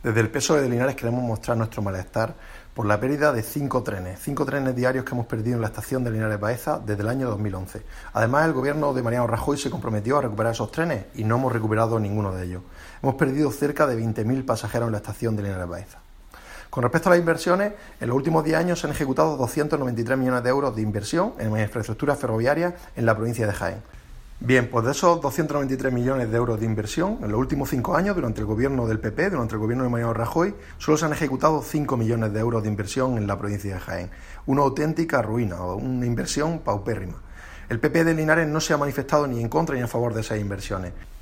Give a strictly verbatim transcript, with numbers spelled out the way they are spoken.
Desde el P S O E de Linares queremos mostrar nuestro malestar por la pérdida de cinco trenes, cinco trenes diarios que hemos perdido en la estación de Linares Baeza desde el año dos mil once. Además, el gobierno de Mariano Rajoy se comprometió a recuperar esos trenes y no hemos recuperado ninguno de ellos. Hemos perdido cerca de veinte mil pasajeros en la estación de Linares Baeza. Con respecto a las inversiones, en los últimos diez años se han ejecutado doscientos noventa y tres millones de euros de inversión en infraestructuras ferroviarias en la provincia de Jaén. Bien, pues de esos doscientos noventa y tres millones de euros de inversión, en los últimos cinco años, durante el gobierno del P P, durante el gobierno de Mariano Rajoy, solo se han ejecutado cinco millones de euros de inversión en la provincia de Jaén. Una auténtica ruina, una inversión paupérrima. El P P de Linares no se ha manifestado ni en contra ni a favor de esas inversiones.